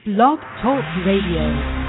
Blog Talk Radio.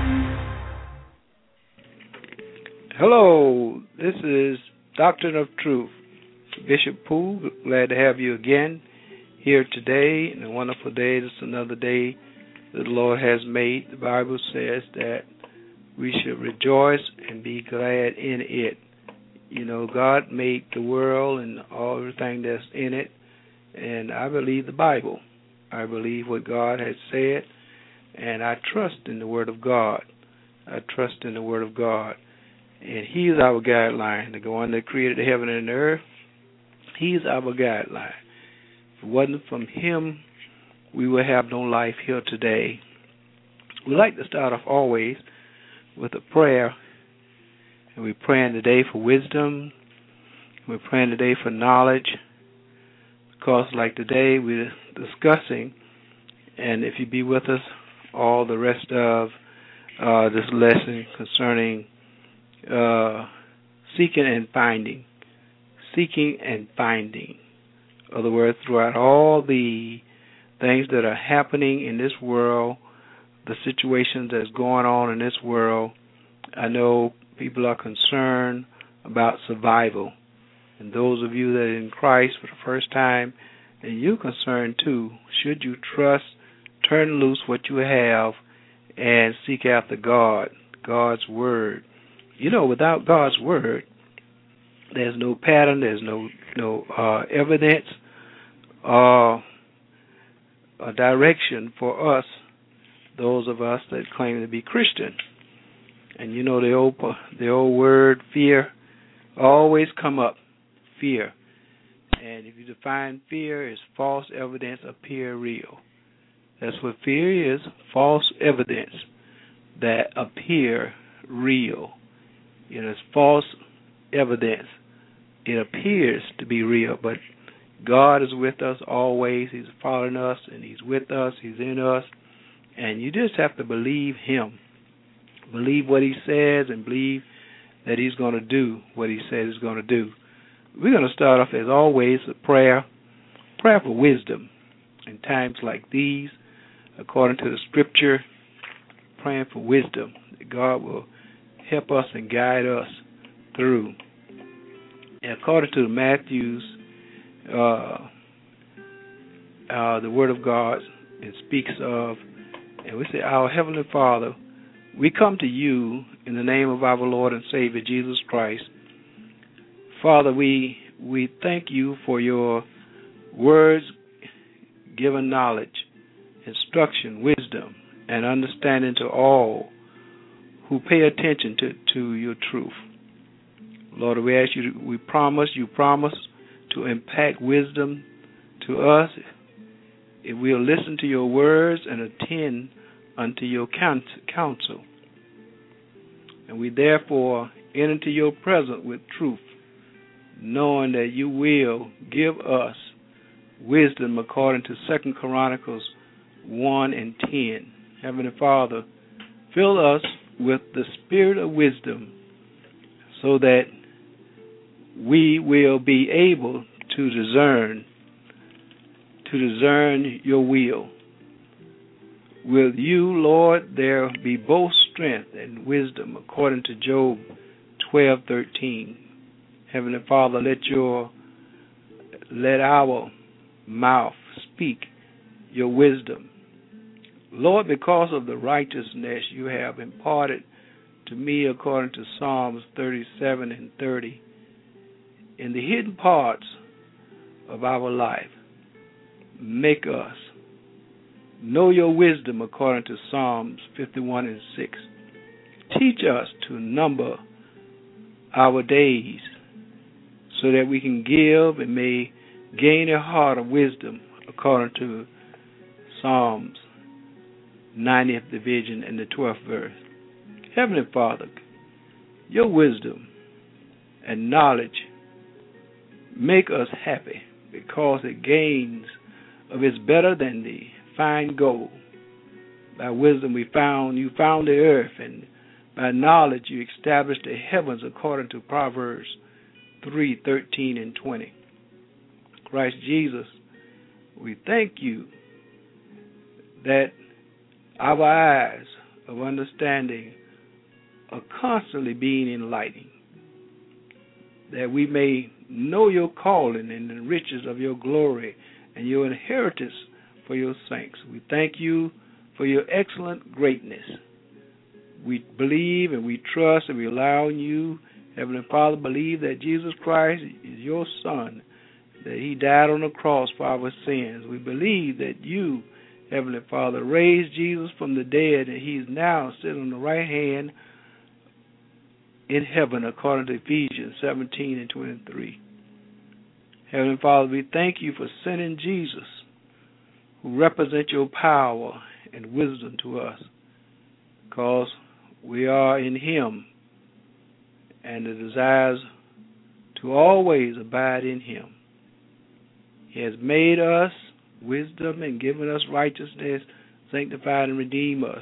Hello, this is Doctrine of Truth. Bishop Poole, glad to have you again here today. And a wonderful day. This is another day that the Lord has made. The Bible says that we should rejoice and be glad in it. You know, God made the world and everything that's in it, and I believe the Bible. I believe what God has said, and I trust in the Word of God. I trust in the Word of God. And He is our guideline, the one that created the heaven and the earth. He is our guideline. If it wasn't from Him, we would have no life here today. We like to start off always with a prayer. And we're praying today for wisdom. We're praying today for knowledge. Because like today we're discussing, and if you be with us all the rest of this lesson concerning seeking and finding. Seeking and finding. In other words, throughout all the things that are happening in this world, the situations that's going on in this world, I know people are concerned about survival. And those of you that are in Christ for the first time, and you're concerned too, should you trust, turn loose what you have, and seek after God, God's Word. You know, without God's Word, there's no pattern, there's no evidence, or direction for us, those of us that claim to be Christian. And you know the old word fear always come up. Fear. And if you define fear as false evidence appear real. That's what fear is, false evidence that appear real. You know, it's false evidence. It appears to be real, but God is with us always. He's following us, and He's with us. He's in us. And you just have to believe Him. Believe what He says and believe that He's going to do what He says He's going to do. We're going to start off, as always, with prayer for wisdom in times like these, according to the Scripture, praying for wisdom, that God will help us and guide us through. And according to Matthew's, the Word of God, it speaks of, and we say, Our Heavenly Father, we come to you in the name of our Lord and Savior, Jesus Christ. Father, we thank you for your words given knowledge, instruction, wisdom, and understanding to all who pay attention to your truth. Lord, we ask you, you promise to impact wisdom to us if we'll listen to your words and attend unto your counsel. And we therefore enter into your presence with truth, knowing that you will give us wisdom according to 2 Chronicles 1 and 10. Heavenly Father, fill us with the spirit of wisdom so that we will be able to discern your will. With you, Lord, there be both strength and wisdom, according to Job 12:13. Heavenly Father, let our mouth speak your wisdom. Lord, because of the righteousness you have imparted to me according to Psalms 37 and 30, in the hidden parts of our life, make us know your wisdom according to Psalms 51 and 6. Teach us to number our days so that we can give and may gain a heart of wisdom according to Psalms 90th division and the 12th verse. Heavenly Father, your wisdom and knowledge make us happy because it gains of it's better than the fine gold. By wisdom you found the earth, and by knowledge you established the heavens according to Proverbs 3:13 and 20. Christ Jesus, we thank you that our eyes of understanding are constantly being enlightened, that we may know your calling and the riches of your glory and your inheritance for your saints. We thank you for your excellent greatness. We believe and we trust and we allow you, Heavenly Father, believe that Jesus Christ is your Son, that he died on the cross for our sins. We believe that you, Heavenly Father, raised Jesus from the dead, and he is now sitting on the right hand in heaven, according to Ephesians 17 and 23. Heavenly Father, we thank you for sending Jesus, who represents your power and wisdom to us, because we are in him, and the desires to always abide in him. He has made us wisdom and given us righteousness, sanctified and redeemed us.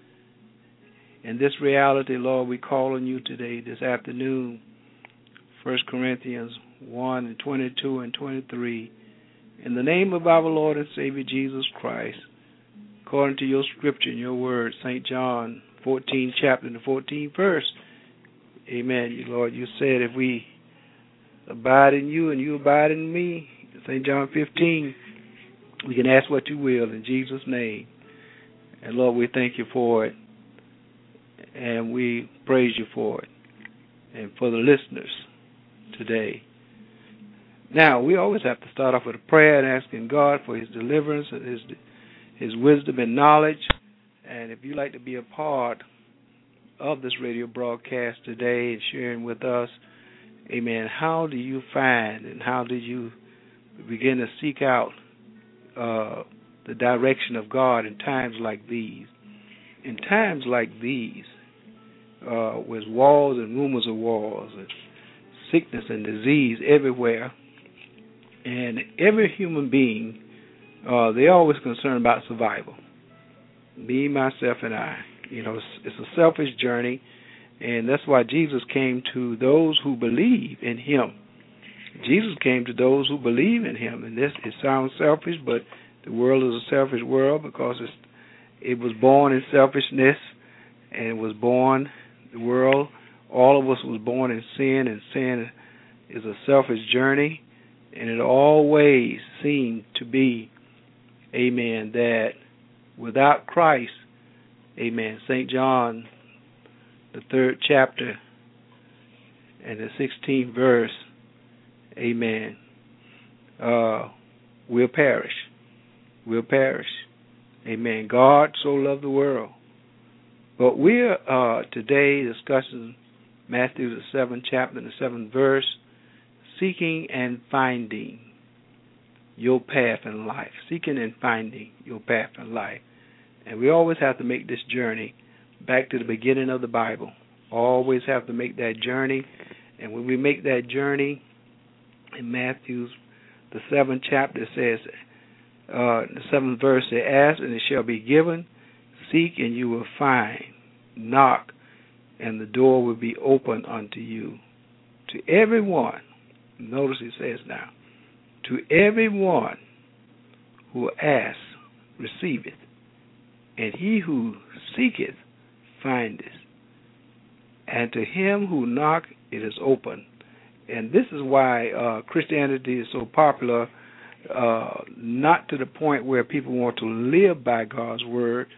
In this reality, Lord, we call on you today, this afternoon, 1 Corinthians 1 and 22 and 23. In the name of our Lord and Savior Jesus Christ, according to your scripture and your word, St. John 14 chapter and the 14th verse. Amen. Lord, you said if we abide in you and you abide in me, St. John 15, we can ask what you will in Jesus' name. And Lord, we thank you for it. And we praise you for it. And for the listeners today. Now, we always have to start off with a prayer and asking God for his deliverance, and his wisdom and knowledge. And if you'd like to be a part of this radio broadcast today and sharing with us, amen, how do you find and how did you begin to seek out the direction of God in times like these? In times like these, with wars and rumors of wars and sickness and disease everywhere, and every human being, they're always concerned about survival. Me, myself, and I. You know, it's a selfish journey, and that's why Jesus came to those who believe in him. Jesus came to those who believe in him, and this, it sounds selfish, but the world is a selfish world because it was born in selfishness, and it was born, the world, all of us was born in sin, and sin is a selfish journey, and it always seemed to be, amen, that without Christ, amen, St. John, the 3rd chapter and the 16th verse, amen, we'll perish. We'll perish. Amen. God so loved the world. But we're today discussing Matthew, the 7th chapter and the 7th verse, seeking and finding your path in life. Seeking and finding your path in life. And we always have to make this journey back to the beginning of the Bible. Always have to make that journey. And when we make that journey, in Matthew, the 7th chapter, it says, the 7th verse, says, ask and it shall be given, seek and you will find, knock and the door will be open unto you. To everyone, notice it says now, to everyone who asks, receiveth, and he who seeketh, findeth, and to him who knock, it is open. And this is why Christianity is so popular, not to the point where people want to live by God's word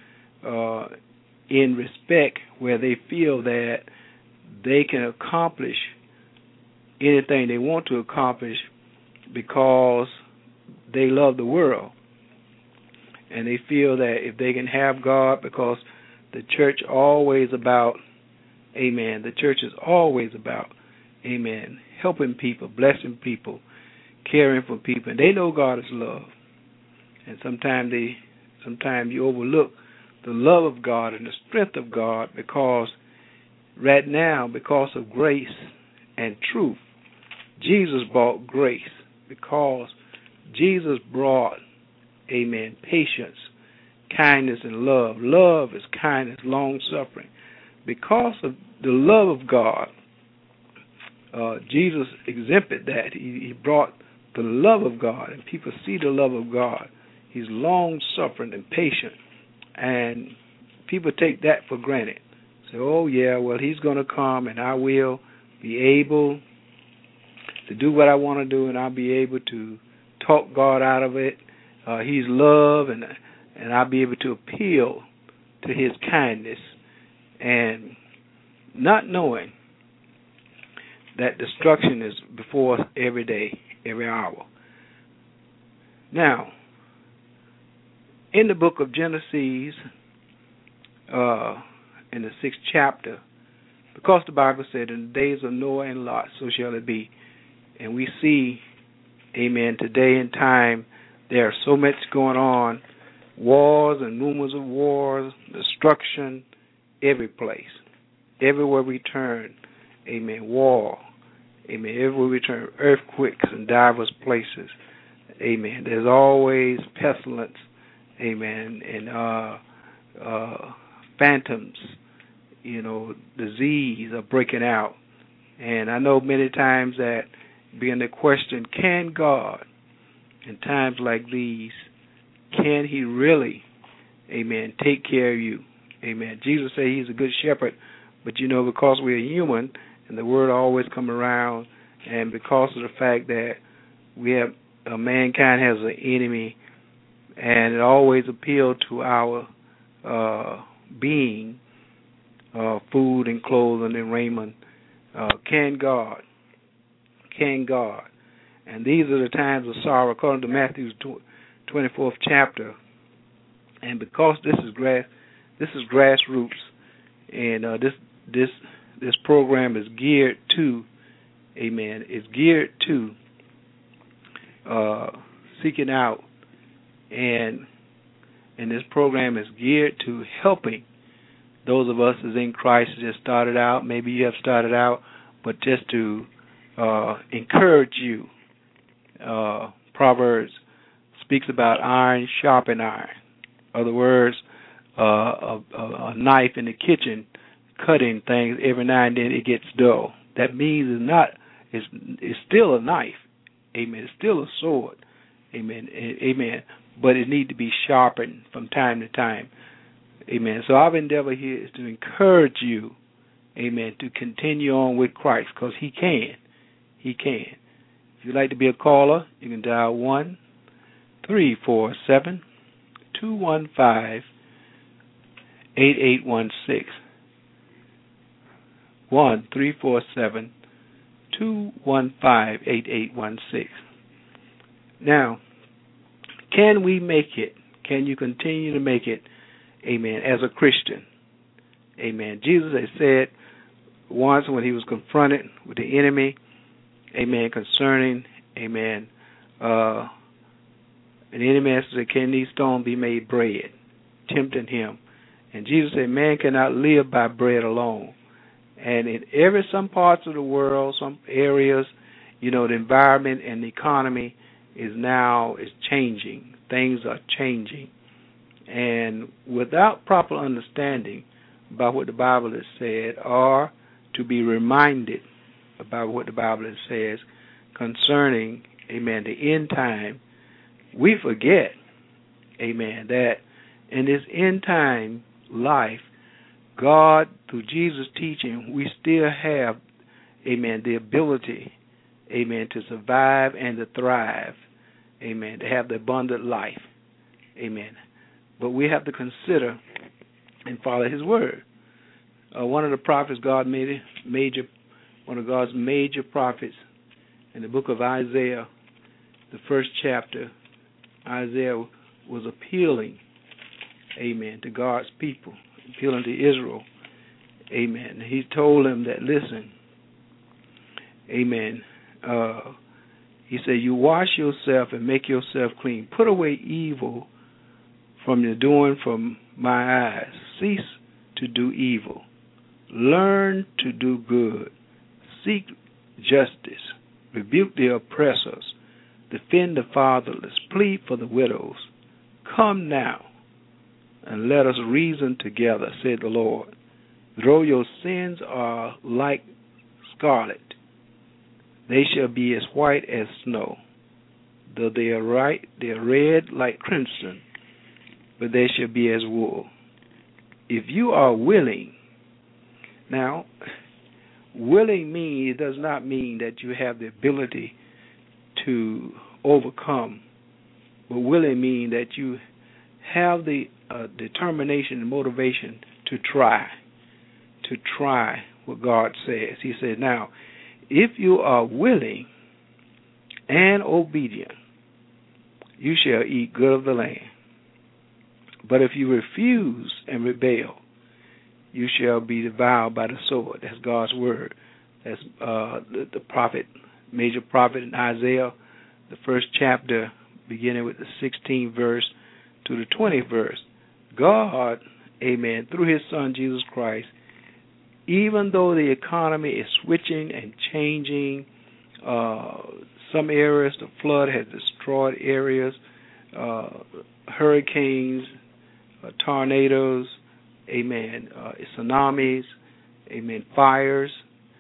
in respect where they feel that they can accomplish anything they want to accomplish because they love the world. And they feel that if they can have God, because the church always about, amen, the church is always about, amen, helping people, blessing people, caring for people. And they know God is love. And sometimes you overlook the love of God and the strength of God because right now, because of grace and truth, Jesus brought grace because Jesus brought, amen, patience, kindness, and love. Love is kindness, long-suffering. Because of the love of God, Jesus exempted that. He brought the love of God, and people see the love of God. He's long-suffering and patient. And people take that for granted. Say, oh, yeah, well, he's going to come and I will be able to do what I want to do, and I'll be able to talk God out of it. He's love, and I'll be able to appeal to his kindness, and not knowing that destruction is before us every day, every hour. Now, in the book of Genesis, in the 6th chapter, because the Bible said, in the days of Noah and Lot, so shall it be. And we see, amen, today in time, there's so much going on, wars and rumors of wars, destruction, every place. Everywhere we turn, amen, war, amen, everywhere we turn, earthquakes in diverse places, amen. There's always pestilence, amen, and phantoms, disease are breaking out. And I know many times that being the question, can God, in times like these, can he really, amen, take care of you? Amen. Jesus said he's a good shepherd, but because we're human and the word always come around, and because of the fact that we have, mankind has an enemy, and it always appealed to our being, food and clothing and raiment, can God? And these are the times of sorrow, according to Matthew's 24th chapter. And because this is grassroots, and this program is geared to, amen, it's geared to seeking out, and this program is geared to helping those of us as in Christ just started out. Maybe you have started out, but just to encourage you. Proverbs speaks about iron sharpen iron. In other words, a knife in the kitchen cutting things, every now and then it gets dull. That means it's still a knife. Amen. It's still a sword. Amen. Amen. But it needs to be sharpened from time to time. Amen. So our endeavor here is to encourage you, amen, to continue on with Christ, because he can. He can. If you'd like to be a caller, you can dial 1-347-215-8816. 1-347-215-8816. Now, can we make it? Can you continue to make it, amen, as a Christian? Amen. Jesus had said once when he was confronted with the enemy, amen, concerning, amen, an enemy said, can these stones be made bread? Tempting him. And Jesus said, man cannot live by bread alone. And in some parts of the world, some areas, the environment and the economy is changing. Things are changing. And without proper understanding about what the Bible has said, or to be reminded about what the Bible says concerning, amen, the end time, we forget, amen, that in this end time life, God, through Jesus' teaching, we still have, amen, the ability, amen, to survive and to thrive, amen, to have the abundant life, amen. But we have to consider and follow his word. One of the prophets, one of God's major prophets, in the book of Isaiah, the first chapter, Isaiah was appealing, amen, to God's people, appealing to Israel, amen. He told them that, listen, amen, he said, you wash yourself and make yourself clean. Put away evil from your doing from my eyes. Cease to do evil. Learn to do good. Seek justice. Rebuke the oppressors. Defend the fatherless. Plead for the widows. Come now and let us reason together, said the Lord. Though your sins are like scarlet, they shall be as white as snow. Though they are red like crimson, but they shall be as wool. if you are willing, now, willing it does not mean that you have the ability to overcome, but willing means that you have the determination and motivation to try what God says. He said, now, if you are willing and obedient, you shall eat good of the land. But if you refuse and rebel, you shall be devoured by the sword. That's God's word. That's the prophet, major prophet in Isaiah, the first chapter, beginning with the 16th verse to the 20th verse. God, amen, through his son Jesus Christ, even though the economy is switching and changing, some areas, the flood has destroyed areas, hurricanes, tornadoes, amen, tsunamis, amen, fires,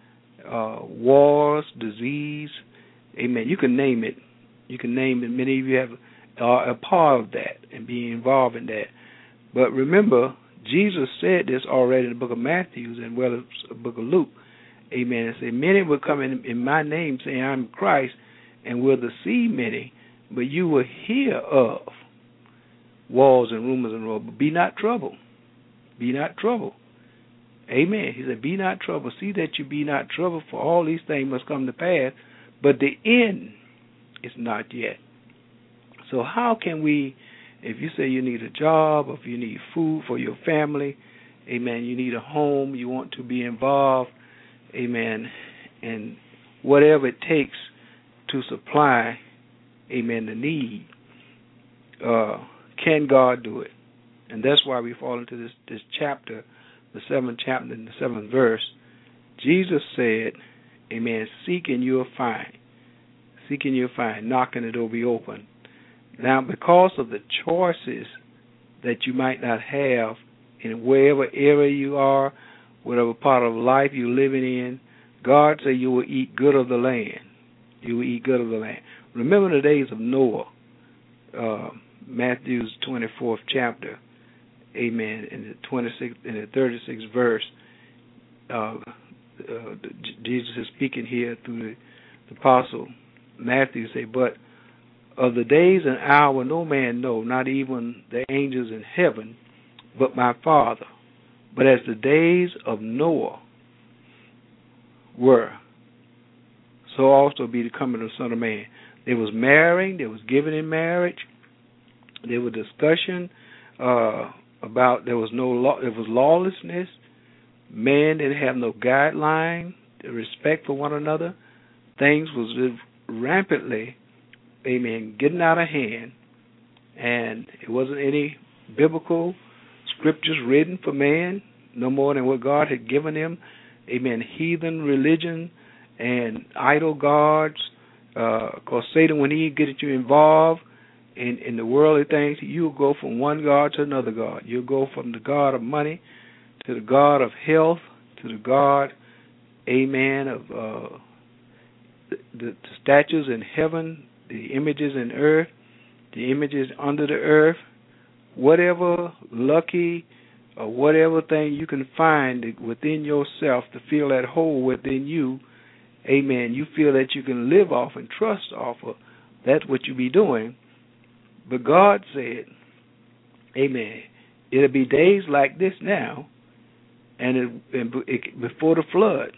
wars, disease, amen. You can name it. You can name it. Many of you are a part of that and being involved in that. But remember, Jesus said this already in the book of Matthew and well as the book of Luke. Amen. It said, many will come in my name saying, I'm Christ, and will deceive many, but you will hear of wars and rumors and roars. But be not troubled. Be not troubled. Amen. He said, be not troubled. See that you be not troubled, for all these things must come to pass, but the end is not yet. So how can we, if you say you need a job, or if you need food for your family, amen, you need a home, you want to be involved, amen, and whatever it takes to supply, amen, the need, can God do it? And that's why we fall into this chapter, the 7th chapter and the 7th verse. Jesus said, amen, seek and you'll find. Seek and you'll find. Knock and it'll be open. Now, because of the choices that you might not have in wherever area you are, whatever part of life you're living in, God said you will eat good of the land. You will eat good of the land. Remember the days of Noah, Matthew's 24th chapter, amen, in the 26th and the 36th verse. Jesus is speaking here through the apostle Matthew. Say, but of the days and hour no man know, not even the angels in heaven, but my Father. But as the days of Noah were, so also be the coming of the Son of Man. There was marrying, there was giving in marriage, there was discussion about there was lawlessness. Man didn't have no guideline, the respect for one another. Things was rampantly, amen, getting out of hand, and it wasn't any biblical scriptures written for man, no more than what God had given him. Amen. Heathen religion and idol gods. Because Satan, when he gets you involved in the worldly things, you'll go from one god to another god. You'll go from the god of money to the god of health to the god, amen, of the statues in heaven, the images in earth, the images under the earth, whatever lucky or whatever thing you can find within yourself to fill that hole within you, amen, you feel that you can live off and trust off of, that's what you be doing. But God said, amen, it'll be days like this now, and before the flood,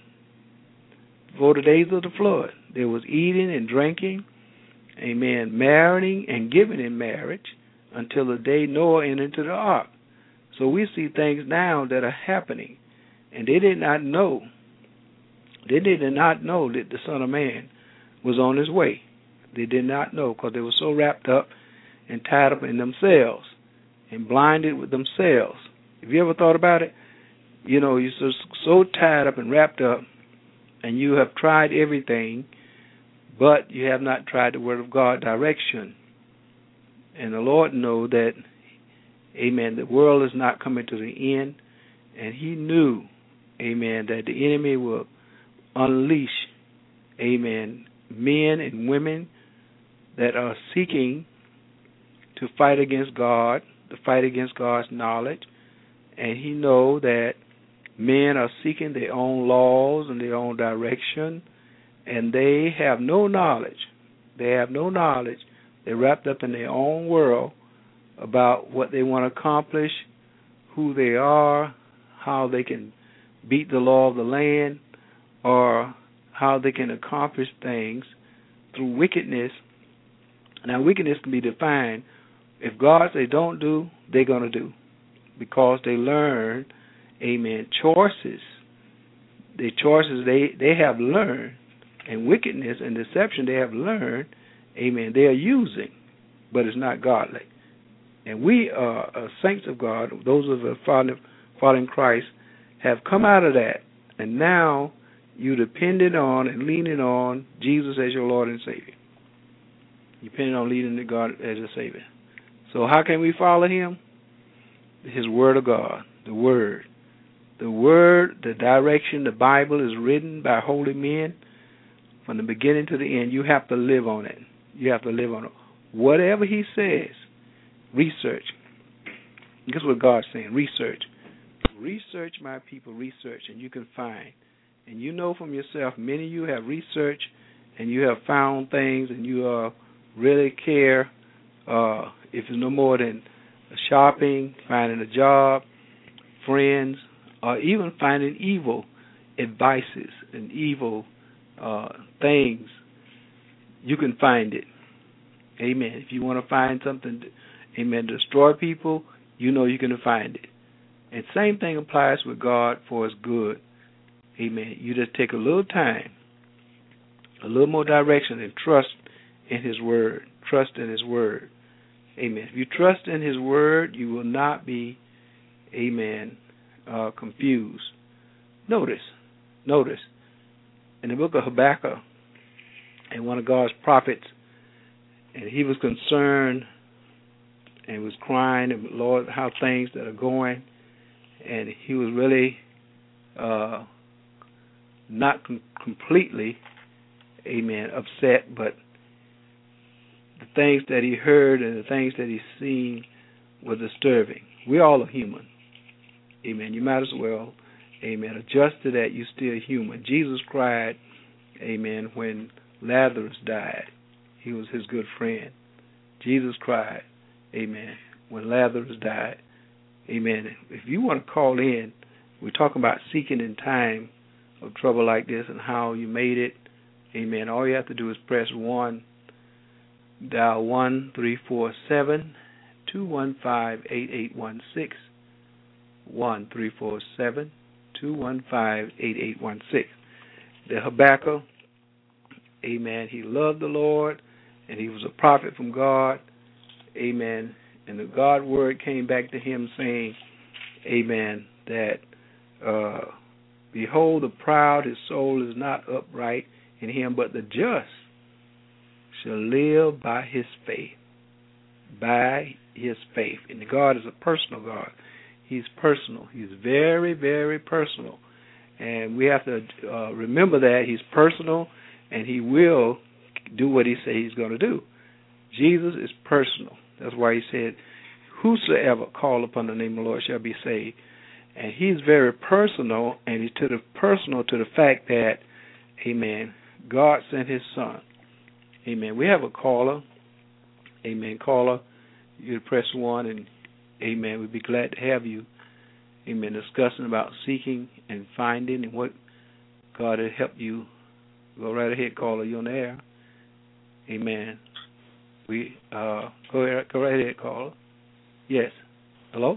before the days of the flood, there was eating and drinking, amen, marrying and giving in marriage until the day Noah entered into the ark. So we see things now that are happening, and they did not know. They did not know that the Son of Man was on his way. They did not know because they were so wrapped up and tied up in themselves and blinded with themselves. Have you ever thought about it? You know, you're so tied up and wrapped up, and you have tried everything, but you have not tried the Word of God direction. And the Lord knows that, amen, the world is not coming to the end, and he knew, amen, that the enemy will unleash, amen, men and women that are seeking to fight against God, to fight against God's knowledge, and he know that men are seeking their own laws and their own direction, and they have no knowledge. They have no knowledge. They're wrapped up in their own world about what they want to accomplish, who they are, how they can beat the law of the land, or how they can accomplish things through wickedness. Now, wickedness can be defined. If God says don't do, they're going to do, because they learn, amen, choices. The choices they have learned, and wickedness and deception they have learned, amen, they are using, but it's not godly. And we are saints of God, those of us following Christ, have come out of that, and now you depended on and leaning on Jesus as your Lord and Savior. You depending on leading to God as your Savior. So how can we follow Him? His Word of God, the Word. The Word, the direction, the Bible is written by holy men from the beginning to the end. You have to live on it. You have to live on it. Whatever He says, research. Guess what God's saying? Research. Research, my people, research, and you can find. And you know from yourself, many of you have researched and you have found things, and you really care if it's no more than shopping, finding a job, friends, or even finding evil advices and evil things. You can find it. Amen. If you want to find something, amen, destroy people, you know you can find it. And same thing applies with God for His good. Amen. You just take a little time, a little more direction, and trust in His Word. Trust in His Word. Amen. If you trust in His Word, you will not be, amen, confused. Notice, in the book of Habakkuk, and one of God's prophets, and he was concerned and was crying, and Lord, how things that are going, and he was really not completely, amen, upset, but the things that he heard and the things that he seen were disturbing. We all are human. Amen. You might as well, amen, adjust to that. You're still human. Jesus cried, amen, when Lazarus died. He was his good friend. Jesus cried, amen, when Lazarus died. Amen. If you want to call in, we're talking about seeking in time of trouble like this and how you made it. Amen. All you have to do is press 1, dial 1-347-215-8816. 1-347-215-8816. The Habakkuk, amen, he loved the Lord, and he was a prophet from God, amen, and the God word came back to him saying, amen, that behold, the proud, his soul is not upright in him, but the just shall live by his faith. By his faith. And God is a personal God. He's personal. He's very, very personal. And we have to remember that He's personal, and He will do what He says He's going to do. Jesus is personal. That's why He said, whosoever call upon the name of the Lord shall be saved. And He's very personal, and He's personal to the fact that, amen, God sent His Son. Amen. We have a caller. Amen. Caller, you can press 1, and amen, we'd be glad to have you. Amen. Discussing about seeking and finding and what God has helped you. Go right ahead, caller. You're on the air. Amen. Go right ahead, caller. Yes. Hello?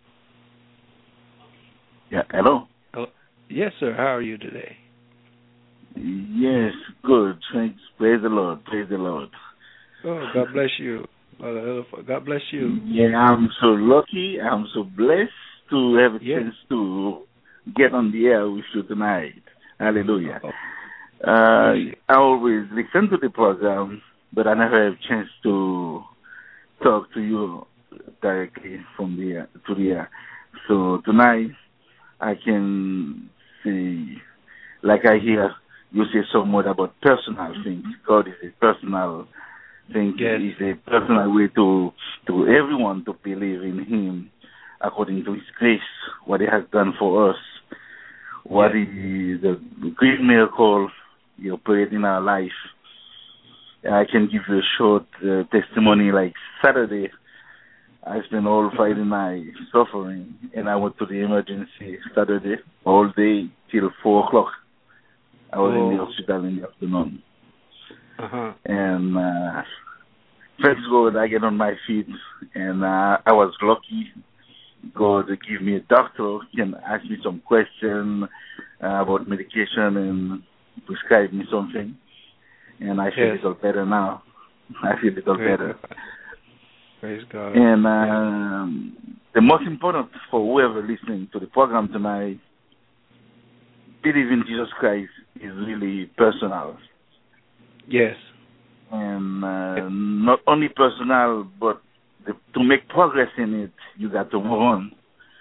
Yeah, hello? Hello? Yes, sir. How are you today? Yes, good. Thanks. Praise the Lord. Praise the Lord. Oh, God bless you. God bless you. Yeah, I'm so lucky. I'm so blessed to have a chance to get on the air with you tonight. Hallelujah. I always listen to the program, but I never have a chance to talk to you directly from the air to the air. So tonight, I can say, like I hear you say somewhat about personal things. God is a personal thing. It's a personal way to everyone to believe in Him according to His grace, what He has done for us, what the great miracle He operated in our life. I can give you a short testimony. Like Saturday, I spent all Friday night suffering, and I went to the emergency Saturday all day till 4 o'clock. I was in the hospital in the afternoon. And thanks God, I get on my feet, and I was lucky. God gave me a doctor, can ask me some questions about medication and prescribe me something. And I feel a little better now. I feel a little better. Praise God. And the most important for whoever listening to the program tonight, believe in Jesus Christ is really personal. Yes. And not only personal, but to make progress in it, you got to move on.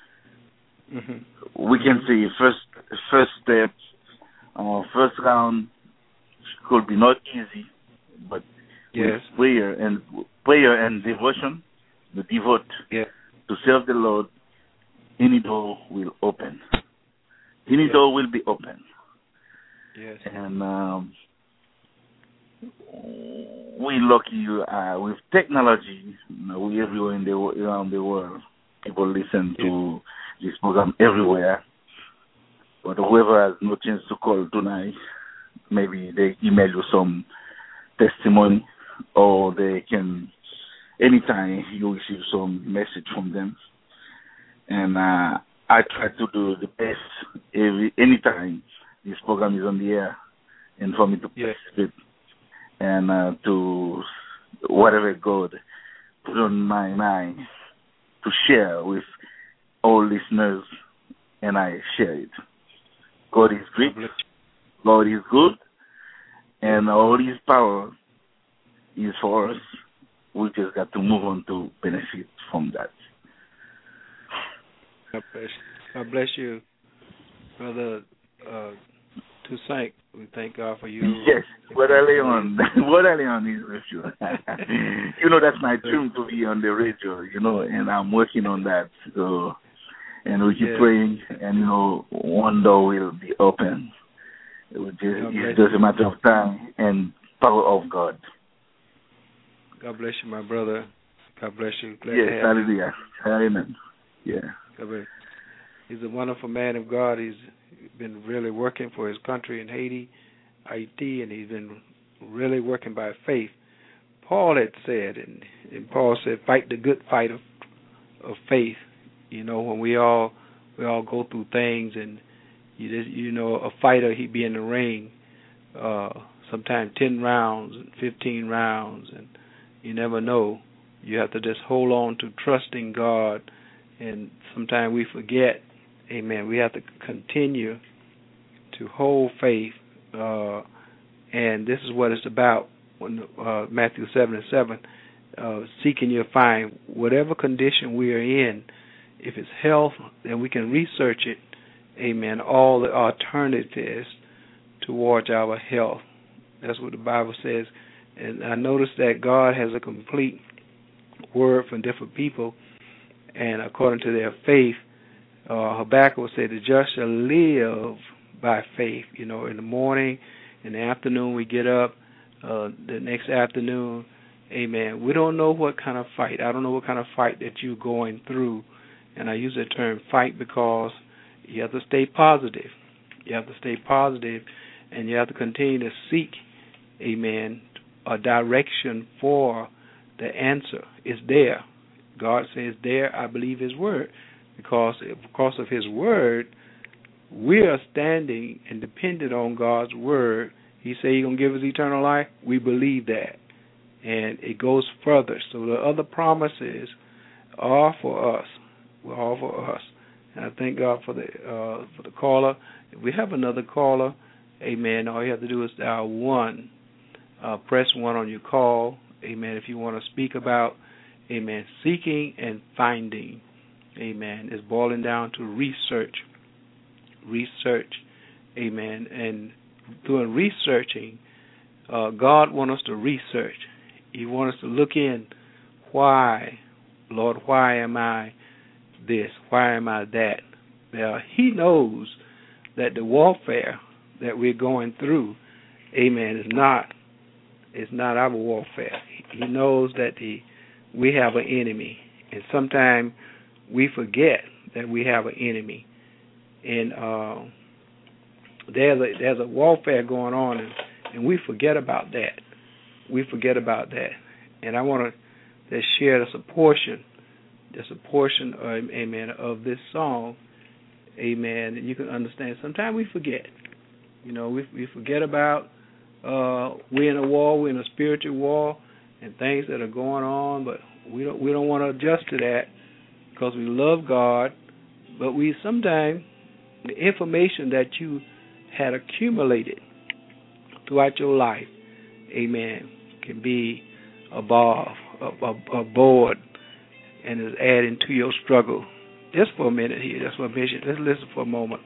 We can say first step, first round could be not easy, but with prayer and devotion, the devote to serve the Lord, any door will open. Any door will be open. Yes. And we lucky with technology. We everywhere around the world. People listen to this program everywhere. But whoever has no chance to call tonight, maybe they email you some testimony, or they can, anytime you receive some message from them. And I try to do the best anytime this program is on the air, and for me to participate and to whatever God put on my mind to share with all listeners, and I share it. God is great, God is good, and all His power is for us. We just got to move on to benefit from that. God bless you, Brother Toussaint. We thank God for you. Yes, Brother Leon. Brother Leon is with you. That's my dream, to be on the radio, and I'm working on that. So, and we keep praying, and, one door will be open. It's just a matter of time and power of God. God bless you, my brother. God bless you. Glad yes, to have hallelujah. Amen. Yeah. God bless. He's a wonderful man of God. He's been really working for his country in Haiti, and he's been really working by faith. Paul had said, and Paul said, fight the good fight of faith. When we all go through things, and a fighter, he'd be in the ring sometimes 10 rounds and 15 rounds, and you never know. You have to just hold on to trusting God, and sometimes we forget. Amen. We have to continue to hold faith, and this is what it's about. When Matthew 7:7, seeking you'll find. Whatever condition we are in, if it's health, then we can research it. Amen. All the alternatives towards our health. That's what the Bible says. And I noticed that God has a complete word for different people, and according to their faith, Habakkuk will say, the just shall live by faith. In the morning, in the afternoon, we get up, the next afternoon, amen. We don't know what kind of fight. I don't know what kind of fight that you're going through, and I use the term fight because you have to stay positive. You have to stay positive, and you have to continue to seek, amen, a direction for the answer. It's there. God says there, I believe His word. Because of His word, we are standing and dependent on God's word. He said He's going to give us eternal life. We believe that. And it goes further. So the other promises are for us. We're all for us. And I thank God for the caller. If we have another caller, amen, all you have to do is dial 1. Press 1 on your call. Amen. If you want to speak about, amen, seeking and finding. Amen. It's boiling down to research. Research. Amen. And doing researching, God wants us to research. He wants us to look in. Why, Lord, why am I this? Why am I that? Now, he knows that the warfare that we're going through, amen, is not our warfare. He knows that we have an enemy, and sometimes we forget that we have an enemy, and there's a warfare going on, and we forget about that. We forget about that, and I want to just share just a portion, amen, of this song, amen. And you can understand. Sometimes we forget. We forget about we're in a war, we're in a spiritual war, and things that are going on, but we don't want to adjust to that because we love God. But we sometimes, the information that you had accumulated throughout your life, amen, can be a board, and is adding to your struggle. Just for a minute here, just for a minute. Let's listen for a moment.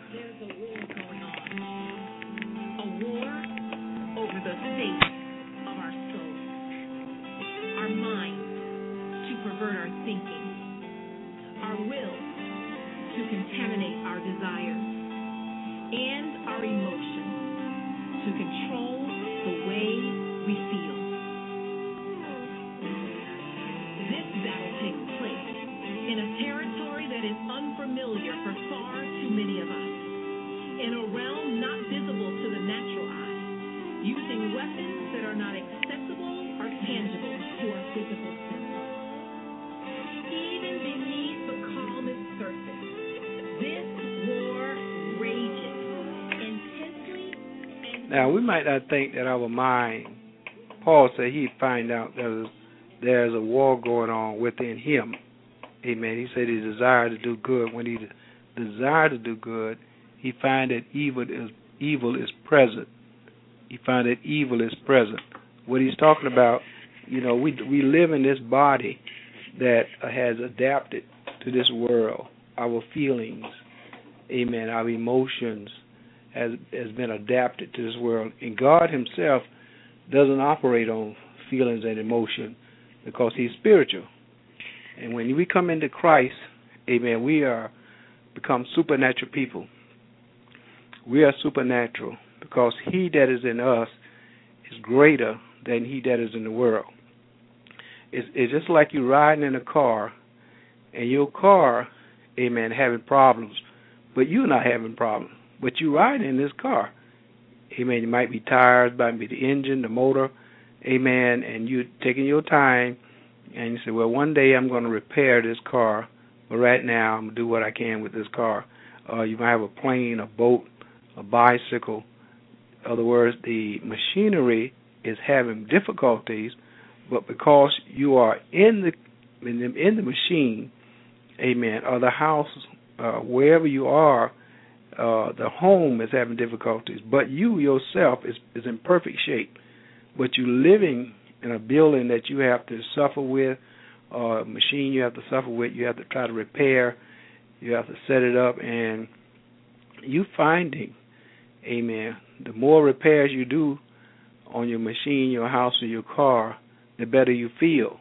Now, we might not think that our mind, Paul said he'd find out there's a war going on within him. Amen. He said he desired to do good. When he desired to do good, he find that evil is present. He find that evil is present. What he's talking about, we live in this body that has adapted to this world. Our feelings, amen, our emotions has been adapted to this world. And God himself doesn't operate on feelings and emotion because he's spiritual. And when we come into Christ, amen, we are become supernatural people. We are supernatural because he that is in us is greater than he that is in the world. It's just like you riding in a car, and your car, amen, having problems, but you're not having problems. But you ride in this car. Amen. It might be tires, might be the engine, the motor. Amen. And you're taking your time, and you say, well, one day I'm going to repair this car, but right now I'm going to do what I can with this car. You might have a plane, a boat, a bicycle. In other words, the machinery is having difficulties, but because you are in the machine, amen, or the house, wherever you are, the home is having difficulties, but you yourself is in perfect shape. But you're living in a building that you have to suffer with, or a machine you have to suffer with, you have to try to repair, you have to set it up, and you finding, amen, the more repairs you do on your machine, your house, or your car, the better you feel.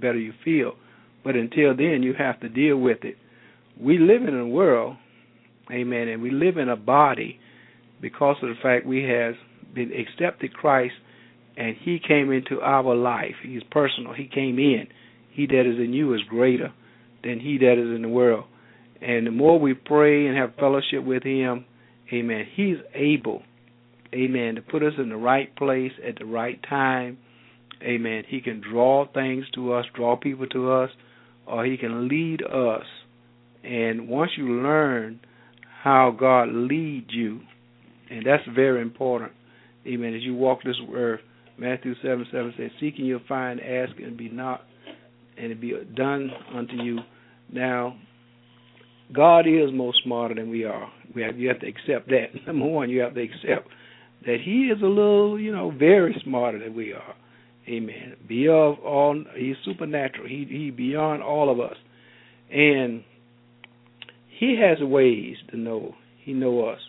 But until then, you have to deal with it. We live in a world, amen, and we live in a body because of the fact we have been accepted Christ, and he came into our life. He's personal. He came in. He that is in you is greater than he that is in the world. And the more we pray and have fellowship with him, amen, he's able, amen, to put us in the right place at the right time. Amen. He can draw things to us, draw people to us, or he can lead us. And once you learn how God leads you, and that's very important, amen, as you walk this earth, Matthew 7:7 says, seeking you'll find, ask, and be knocked, and it be done unto you. Now, God is more smarter than we are. You have to accept that. Number one, you have to accept that he is a little, very smarter than we are. Amen. He's supernatural. He beyond all of us. And he has ways to know. He know us.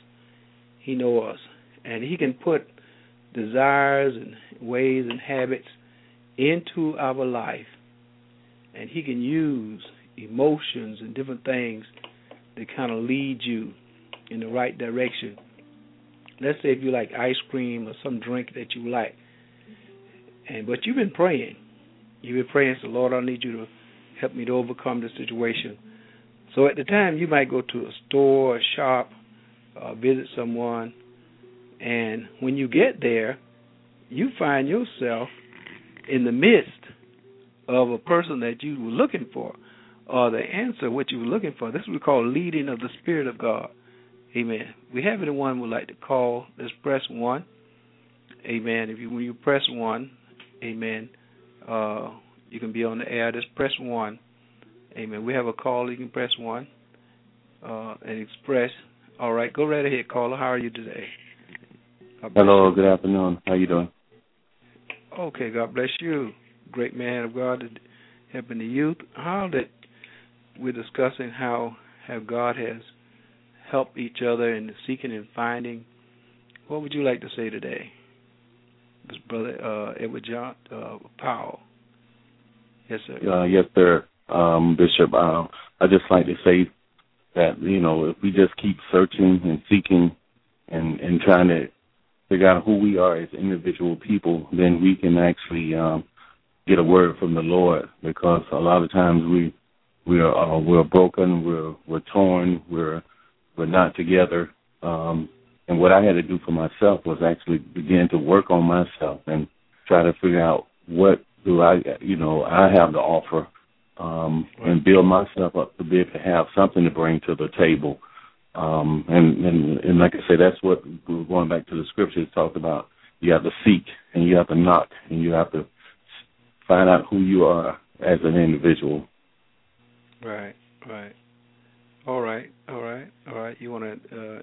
And he can put desires and ways and habits into our life. And he can use emotions and different things to kind of lead you in the right direction. Let's say if you like ice cream or some drink that you like, but you've been praying. You've been praying, so Lord, I need you to help me to overcome this situation. So at the time, you might go to a store, a shop, visit someone, and when you get there, you find yourself in the midst of a person that you were looking for, or the answer what you were looking for. This is what we call leading of the Spirit of God. Amen. We have anyone would like to call, just press 1. Amen. When you press 1, amen, you can be on the air. Just press 1. Amen. We have a call. You can press 1 and express. All right. Go right ahead, caller. How are you today? Hello. Good afternoon. How you doing? Okay. God bless you. Great man of God helping the youth. How that we're discussing how God has helped each other in the seeking and finding. What would you like to say today, Brother Edward John Powell? Yes, sir. Yes, sir. Bishop, I just like to say that, if we just keep searching and seeking and trying to figure out who we are as individual people, then we can actually get a word from the Lord, because a lot of times we're broken, we're torn, we're not together. And what I had to do for myself was actually begin to work on myself and try to figure out what do I have to offer, and build myself up to be able to have something to bring to the table. And like I say, that's what, going back to the scriptures, talked about. You have to seek and you have to knock and you have to find out who you are as an individual. Right. All right. You want to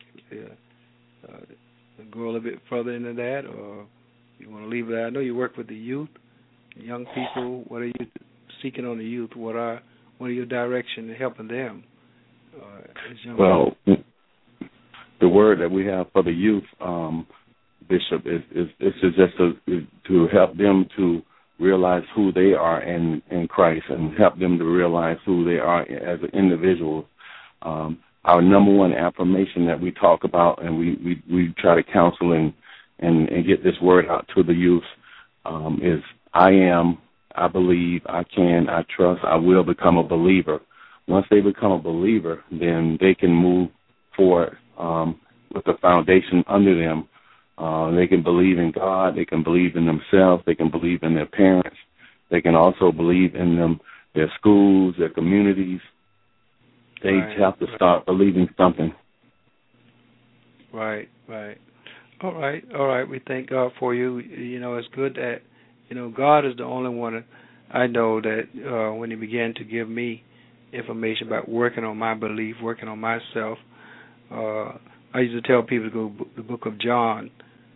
go a little bit further into that, or you want to leave it? I know you work with the youth, young people. What are you seeking on the youth? What are your direction in helping them? Well, the word that we have for the youth, Bishop, is just to help them to realize who they are in Christ, and help them to realize who they are as an individual. Our number one affirmation that we talk about, and we try to counsel and get this word out to the youth, is I am, I believe, I can, I trust, I will become a believer. Once they become a believer, then they can move forward with the foundation under them. They can believe in God. They can believe in themselves. They can believe in their parents. They can also believe in their schools, their communities. They have to start believing something. Right. All right. We thank God for you. It's good that, God is the only one I know that when He began to give me information about working on my belief, working on myself, I used to tell people to go the book of John,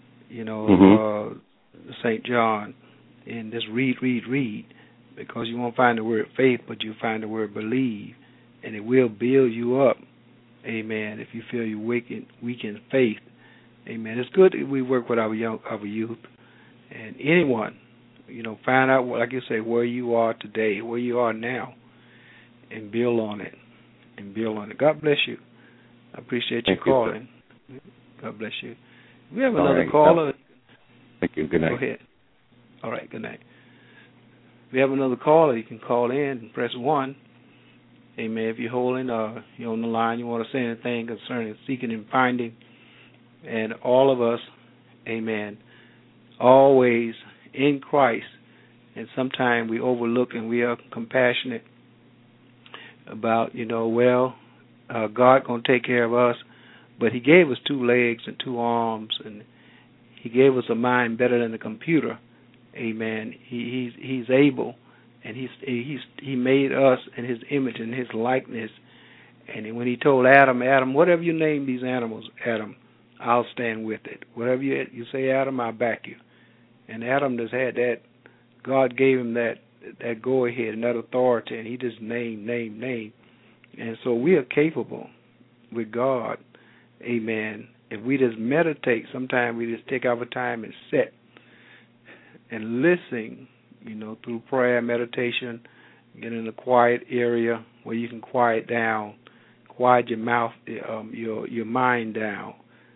St. John, and just read, because you won't find the word faith, but you find the word believe, and it will build you up, amen, if you feel you're weak in faith, amen. It's good that we work with our youth, and anyone, find out, like you say, where you are today, where you are now, and build on it. God bless you. I appreciate you calling. God bless you. We have another caller. Thank you. Good night. Go ahead. All right, good night. We have another caller. You can call in and press 1. Amen. If you're holding, you're on the line, you want to say anything concerning seeking and finding. And all of us, amen, always in Christ. And sometimes we overlook and we are compassionate about, God going to take care of us. But He gave us 2 legs and 2 arms, and He gave us a mind better than a computer. Amen. He's able, and He made us in His image and His likeness. And when He told Adam, whatever you name these animals, Adam, I'll stand with it. Whatever you say, Adam, I'll back you. And Adam just had that. God gave him that go ahead and that authority, and he just named. And so we are capable with God. Amen. If we just meditate, sometimes we just take our time and sit and listen, through prayer, meditation, get in a quiet area where you can quiet down quiet your mouth, your mind down.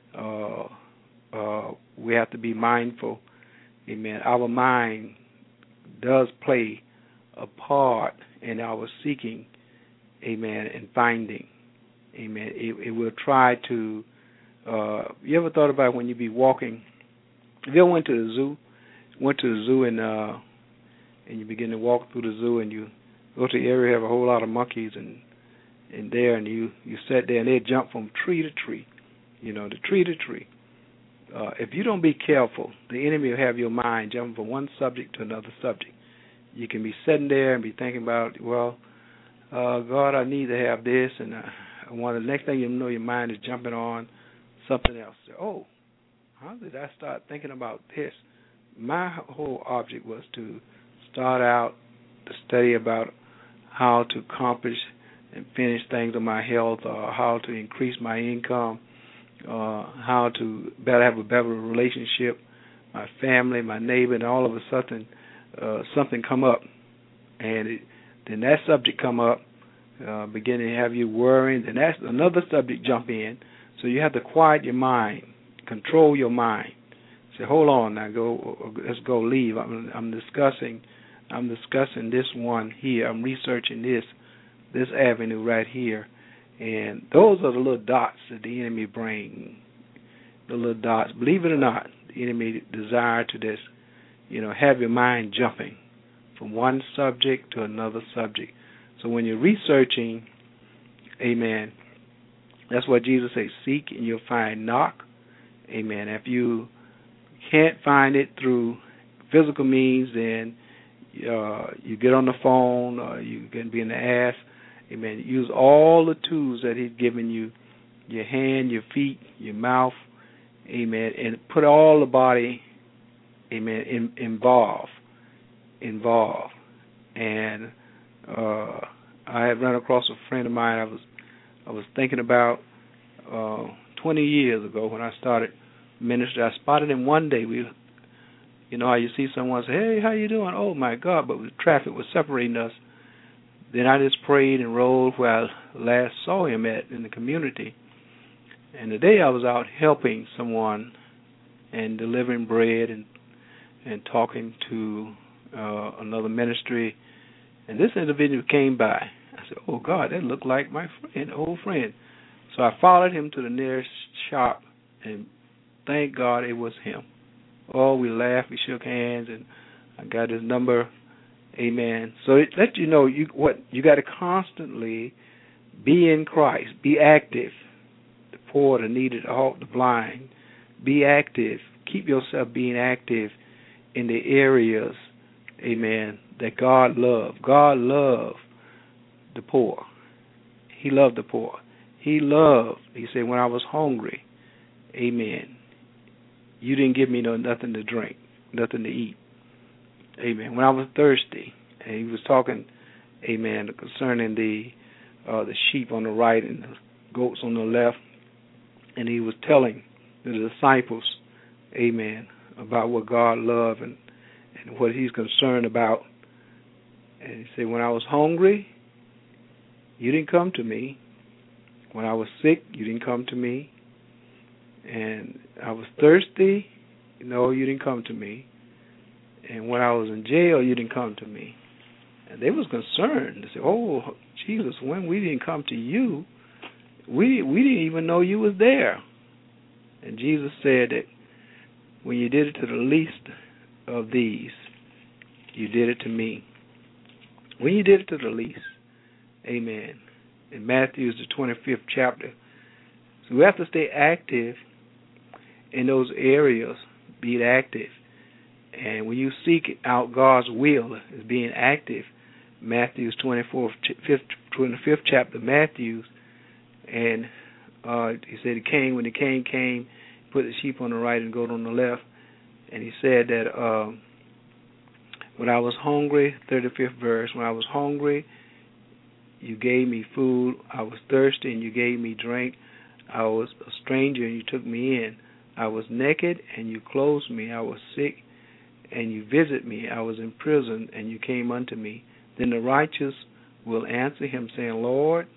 We have to be mindful. Amen. Our mind does play a part in our seeking, amen, and finding. Amen. It will try to, you ever thought about when you be walking, if you ever went to the zoo and you begin to walk through the zoo and you go to the area, have a whole lot of monkeys and there, and you sit there and they jump from tree to tree, to tree to tree. If you don't be careful, the enemy will have your mind jumping from one subject to another subject. You can be sitting there and be thinking about, God, I need to have this, and the next thing you know, your mind is jumping on something else. Oh, how did I start thinking about this? My whole object was to start out to study about how to accomplish and finish things on my health, or how to increase my income, how to have a better relationship, my family, my neighbor, and all of a sudden something come up, and then that subject come up, beginning to have you worrying, then that's another subject jump in. So you have to quiet your mind, control your mind. Say, hold on, now let's go leave. I'm discussing this one here. I'm researching this avenue right here. And those are the little dots that the enemy brings. The little dots. Believe it or not, the enemy desire to this, have your mind jumping from one subject to another subject. So when you're researching, amen, that's what Jesus says, seek and you'll find, knock. Amen. If you can't find it through physical means, then you get on the phone, or you can be in the ass. Amen. Use all the tools that He's given you, your hand, your feet, your mouth, amen, and put all the body, amen, involved. And I had run across a friend of mine I was thinking about 20 years ago when I started ministry. I spotted him one day. How you see someone say, hey, how you doing? Oh, my God, but the traffic was separating us. Then I just prayed and rolled where I last saw him at in the community. And today I was out helping someone and delivering bread and talking to another ministry. And this individual came by. I said, oh, God, that looked like my old friend. So I followed him to the nearest shop, and thank God it was him. Oh, we laughed, we shook hands, and I got his number. Amen. So it lets you know you got to constantly be in Christ, be active. The poor, the needy, the halt, the blind. Be active. Keep yourself being active in the areas, amen, that God loved. God loved the poor. He loved the poor. He said, when I was hungry, amen, you didn't give me nothing to drink, nothing to eat. Amen. When I was thirsty, and he was talking, amen, concerning the sheep on the right and the goats on the left, and he was telling the disciples, amen, about what God loved and what He's concerned about. And he said, when I was hungry, you didn't come to me. When I was sick, you didn't come to me. And I was thirsty, you didn't come to me. And when I was in jail, you didn't come to me. And they was concerned. They said, oh, Jesus, when we didn't come to you, we didn't even know you was there. And Jesus said that when you did it to the least of these, you did it to me. When you did it to the least, amen. In Matthew, the 25th chapter. So we have to stay active in those areas. Be active. And when you seek out God's will as being active, Matthew's 25th chapter, Matthew's, and he said when the king came, put the sheep on the right and goat on the left. And he said that when I was hungry, 35th verse, when I was hungry, you gave me food. I was thirsty and you gave me drink. I was a stranger and you took me in. I was naked and you clothed me. I was sick and you visit me. I was in prison and you came unto me. Then the righteous will answer him, saying, Lord,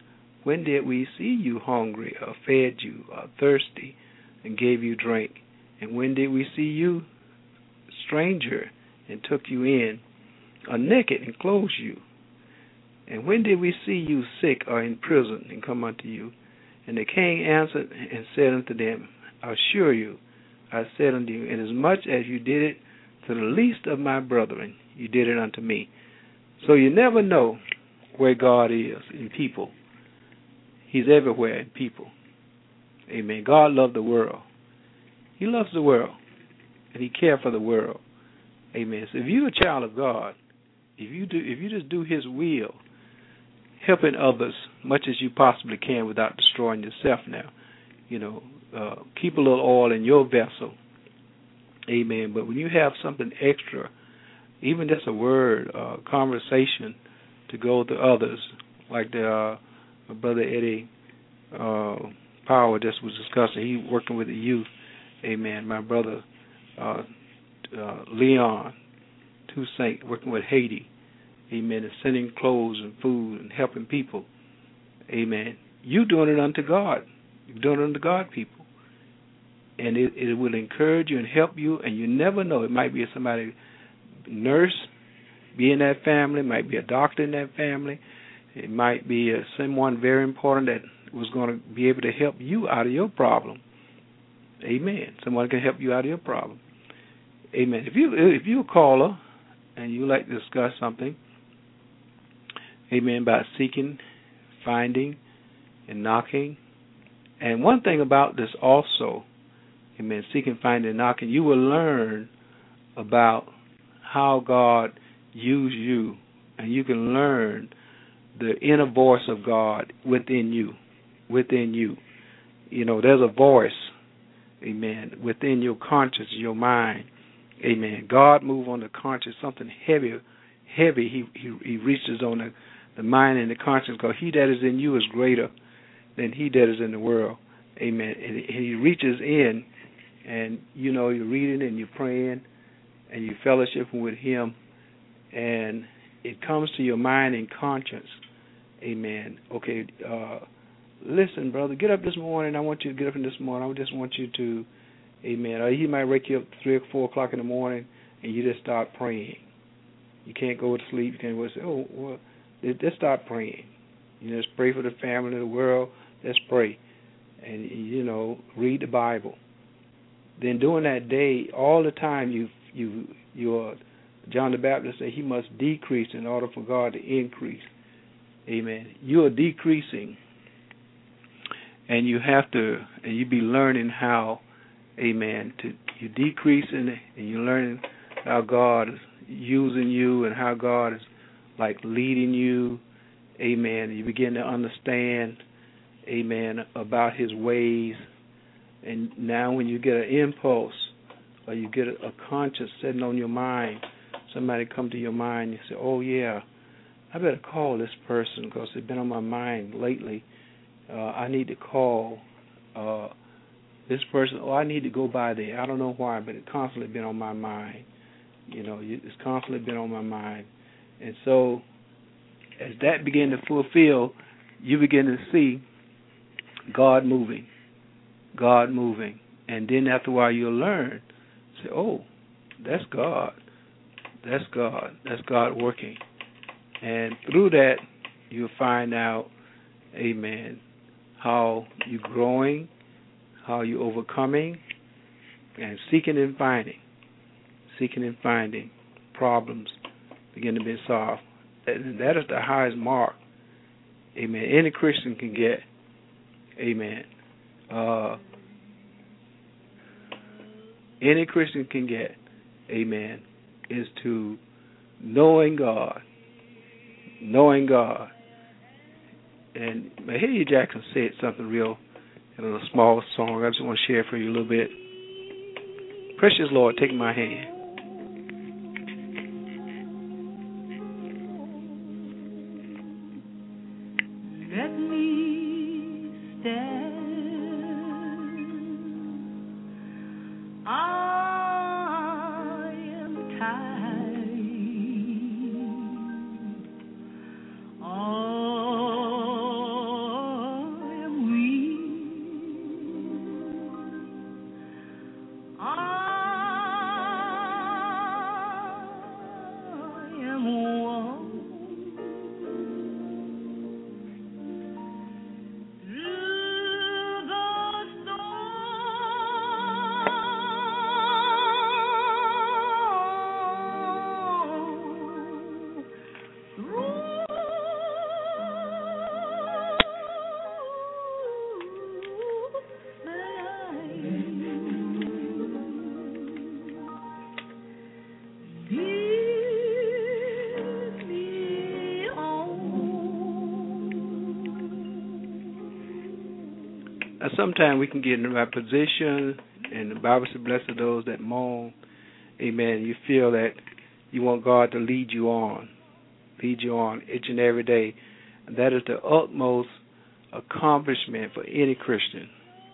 When did we see you hungry, or fed you, or thirsty, and gave you drink? And when did we see you stranger, and took you in, or naked, and clothed you? And when did we see you sick, or in prison, and come unto you? And the king answered and said unto them, I assure you, I said unto you, inasmuch as you did it to the least of my brethren, you did it unto me. So you never know where God is in people. He's everywhere in people. Amen. God loved the world. He loves the world, and He cares for the world. Amen. So if you're a child of God, if you just do His will, helping others much as you possibly can without destroying yourself now, keep a little oil in your vessel. Amen. But when you have something extra, even just a word, conversation to go to others, like my brother Eddie Power just was discussing. He working with the youth. Amen. My brother Leon Toussaint working with Haiti. Amen. And sending clothes and food and helping people. Amen. You doing it unto God. You're doing it unto God, people. And it will encourage you and help you, and you never know. It might be somebody, nurse, be in that family. It might be a doctor in that family. It might be someone very important that was going to be able to help you out of your problem. Amen. Someone can help you out of your problem. Amen. If you're a caller and you like to discuss something, amen, about seeking, finding, and knocking. And one thing about this also, amen, seeking, finding, and knocking, you will learn about how God used you, and you can learn the inner voice of God within you. Within you. There's a voice, amen, within your conscience, your mind. Amen. God move on the conscience, something heavy. He reaches on the mind and the conscience, because he that is in you is greater than he that is in the world. Amen. And he reaches in, and you're reading and you're praying and you're fellowshipping with him, and it comes to your mind and conscience. Amen. Okay, listen, brother, get up this morning. I want you to get up this morning. I just want you to, amen. Or he might wake you up 3 or 4 o'clock in the morning, and you just start praying. You can't go to sleep. You can't go say, oh, well, just start praying. Just pray for the family, the world. Let's pray. And, read the Bible. Then during that day, all the time, you're John the Baptist said he must decrease in order for God to increase. Amen. You are decreasing, and you be learning how, amen, you're decreasing, and you're learning how God is using you and how God is like leading you. Amen. You begin to understand, amen, about his ways. And now when you get an impulse or you get a conscience sitting on your mind, somebody come to your mind, you say, oh, yeah, I better call this person because it's been on my mind lately. I need to call this person. Oh, I need to go by there. I don't know why, but it's constantly been on my mind. It's constantly been on my mind. And so as that begin to fulfill, you begin to see God moving. And then after a while you'll learn, say, oh, that's God. That's God. That's God working. And through that, you'll find out, amen, how you're growing, how you're overcoming, and seeking and finding problems begin to be solved. And that is the highest mark, amen, any Christian can get, amen. Any Christian can get, amen, is to knowing God. And Mahalia Jackson said something real in a small song. I just want to share it for you a little bit. Precious Lord, take my hand. Let me stand. I am tired of sometimes we can get in the right position, and the Bible says, blessed are those that mourn. Amen. You feel that you want God to lead you on each and every day. And that is the utmost accomplishment for any Christian.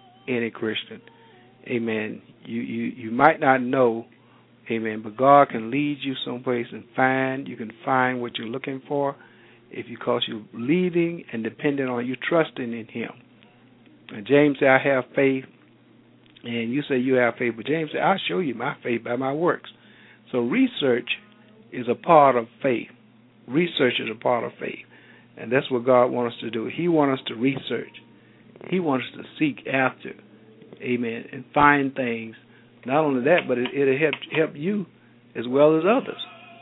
Amen. You might not know, amen, but God can lead you someplace and you can find what you're looking for because you're believing and depending on you, trusting in Him. And James said, I have faith, and you say you have faith, but James said, I'll show you my faith by my works. So research is a part of faith. Research is a part of faith. And that's what God wants us to do. He wants us to research. He wants us to seek after, amen, and find things. Not only that, but it'll help you as well as others.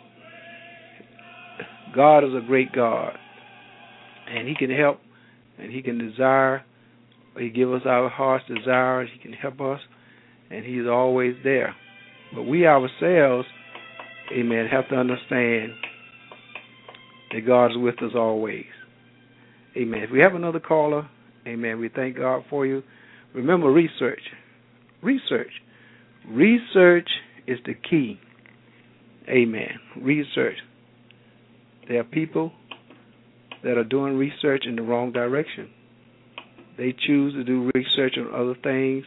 God is a great God, and He can help, and He can desire. He give us our heart's desires. He can help us, and He's always there. But we ourselves, amen, have to understand that God is with us always. Amen. If we have another caller, amen, we thank God for you. Remember, research. Research is the key. Amen. Research. There are people that are doing research in the wrong direction. They choose to do research on other things,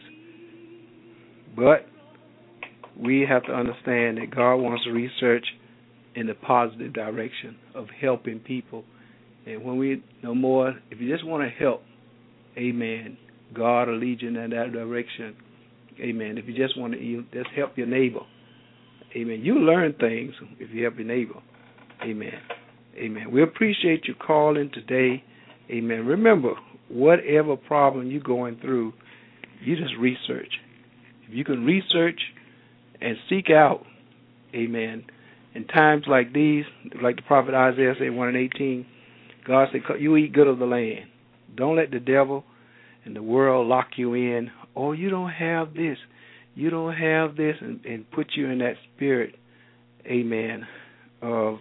but we have to understand that God wants to research in the positive direction of helping people. And when we know more, if you just want to help, amen, God will lead you in that direction. Amen. If you just want to just help your neighbor, amen, you learn things if you help your neighbor. Amen. Amen. We appreciate you calling today. Amen. Remember, whatever problem you're going through, you just research. If you can research and seek out, amen, in times like these, like the prophet Isaiah said, 1:18, God said, you eat good of the land. Don't let the devil and the world lock you in. Oh, you don't have this. You don't have this, and put you in that spirit, amen, of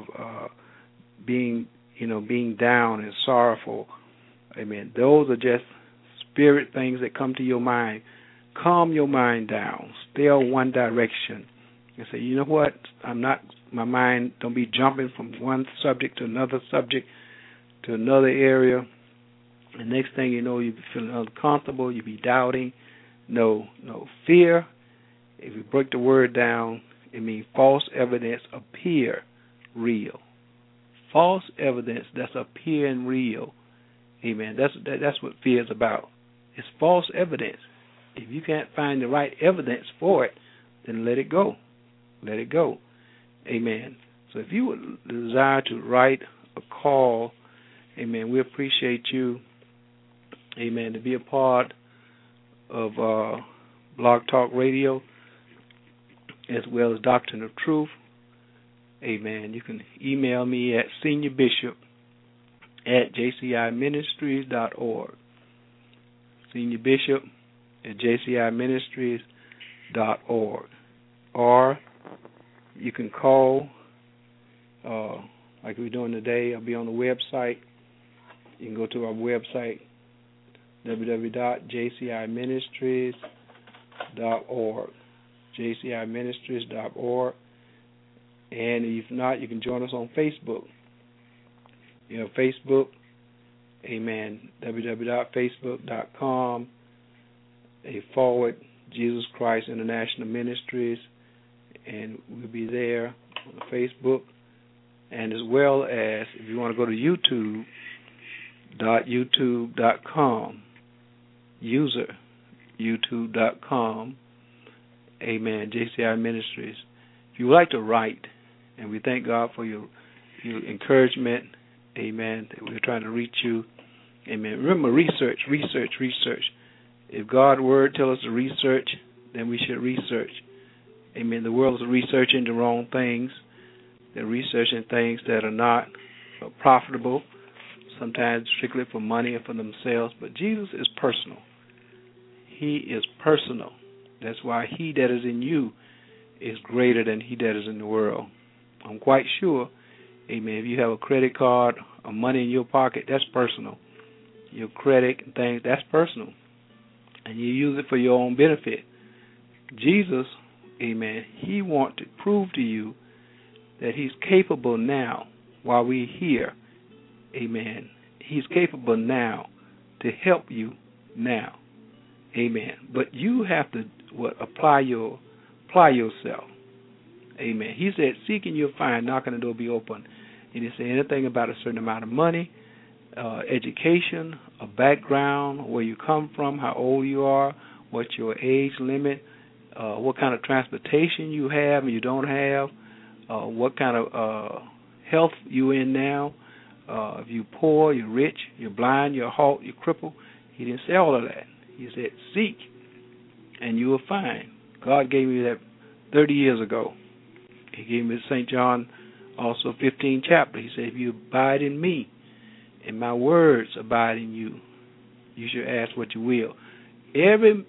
being down and sorrowful. Amen. Those are just spirit things that come to your mind. Calm your mind down. Stay on one direction. And say, you know what? My mind don't be jumping from one subject to another subject to another area. The next thing you know, you be feeling uncomfortable. You be doubting. No fear. If you break the word down, it means false evidence appear real. False evidence that's appearing real. Amen. That's what fear is about. It's false evidence. If you can't find the right evidence for it, then let it go. Let it go. Amen. So if you would desire to write a call, amen, we appreciate you, amen, to be a part of Blog Talk Radio as well as Doctrine of Truth. Amen. You can email me at seniorbishop@jciministries.org. seniorbishop@jciministries.org. Or you can call, like we're doing today. I'll be on the website. You can go to our website, www.jciministries.org. jciministries.org. And if not, you can join us on Facebook. You know, Facebook, amen, www.facebook.com/Jesus Christ International Ministries, and we'll be there on Facebook. And as well as, if you want to go to youtube.com, user, youtube.com, amen, JCI Ministries. If you would like to write, and we thank God for your encouragement, amen, that we're trying to reach you, amen. Remember, research. If God's word tells us to research, then we should research. Amen. The world is researching the wrong things. They're researching things that are not profitable, sometimes strictly for money or for themselves. But Jesus is personal. He is personal. That's why he that is in you is greater than he that is in the world. I'm quite sure, amen, if you have a credit card or money in your pocket, that's personal. Your credit and things, that's personal. and you use it for your own benefit. Jesus, amen, he wants to prove to you that he's capable now while we're here. Amen. He's capable now to help you now. Amen. But you have to apply yourself. Amen. He said, seeking you'll find, knocking the door be open. He didn't say anything about a certain amount of money, education, a background, where you come from, how old you are, what's your age limit, what kind of transportation you have and you don't have, what kind of health you in now, if you're poor, you're rich, you're blind, you're halt, you're crippled. He didn't say all of that. He said, seek, and you will find. God gave me that 30 years ago. He gave me St. John, also 15 chapter. He said, if you abide in me, and my words abide in you, you should ask what you will. Every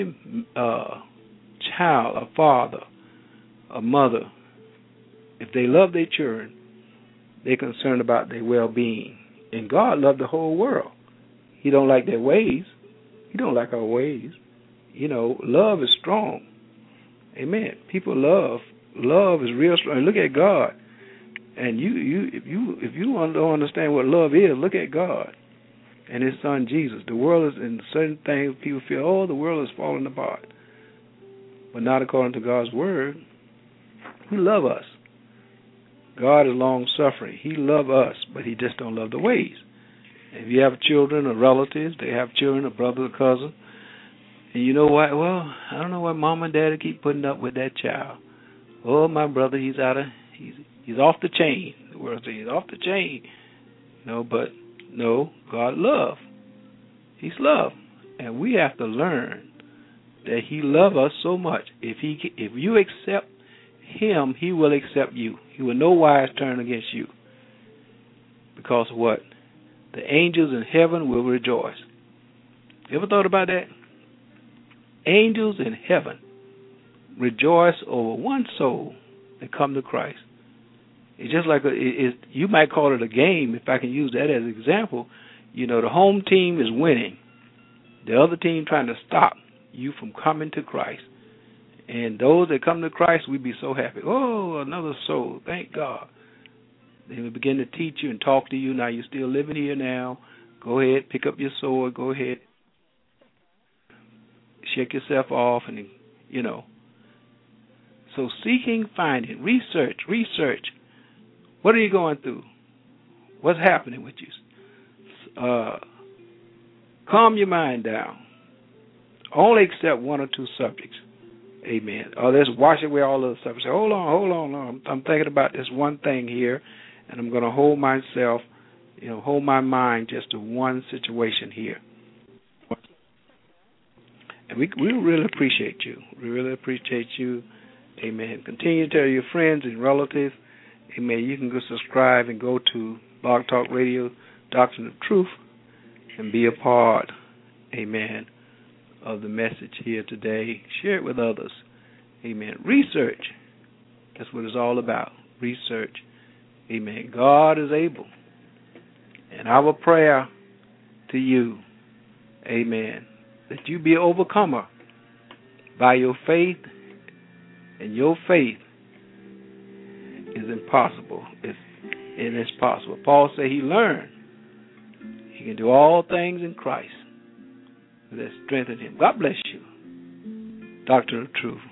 child, a father, a mother, if they love their children, they're concerned about their well-being. And God loved the whole world. He don't like their ways. He don't like our ways. You know, love is strong. Amen. People love. Love is real strong. Look at God. And if you don't understand what love is, look at God and His Son Jesus. The world is in certain things. People feel, oh, the world is falling apart, but not according to God's word. He loves us. God is long suffering. He loves us, but He just don't love the ways. If you have children or relatives, they have children, a brother or cousin, and you know what? Well, I don't know why mom and dad keep putting up with that child. Oh, my brother, he's off the chain. The world says he's off the chain. No, but no, God love. He's love, and we have to learn that He loves us so much. If you accept Him, He will accept you. He will no wise turn against you. Because of what? The angels in heaven will rejoice. You ever thought about that? Angels in heaven rejoice over one soul that come to Christ. It's just like you might call it a game, if I can use that as an example. You know, the home team is winning. The other team trying to stop you from coming to Christ. And those that come to Christ, we'd be so happy. Oh, another soul. Thank God. They will begin to teach you and talk to you. Now you're still living here now. Go ahead, pick up your sword. Go ahead. Shake yourself off and, you know. So seeking, finding, research. What are you going through? What's happening with you? Calm your mind down. Only accept one or two subjects. Amen. Or let's wash away all other subjects. Say, hold on. I'm thinking about this one thing here, and I'm going to hold myself, hold my mind just to one situation here. And we really appreciate you. We really appreciate you. Amen. Continue to tell your friends and relatives. Amen. You can go subscribe and go to Blog Talk Radio, Doctrine of Truth, and be a part, amen, of the message here today. Share it with others. Amen. Research. That's what it's all about. Research. Amen. God is able. And our prayer to you, amen, that you be an overcomer by your faith, and your faith is impossible. It is possible. Paul said he learned. He can do all things in Christ that strengthen him. God bless you. Doctor of Truth.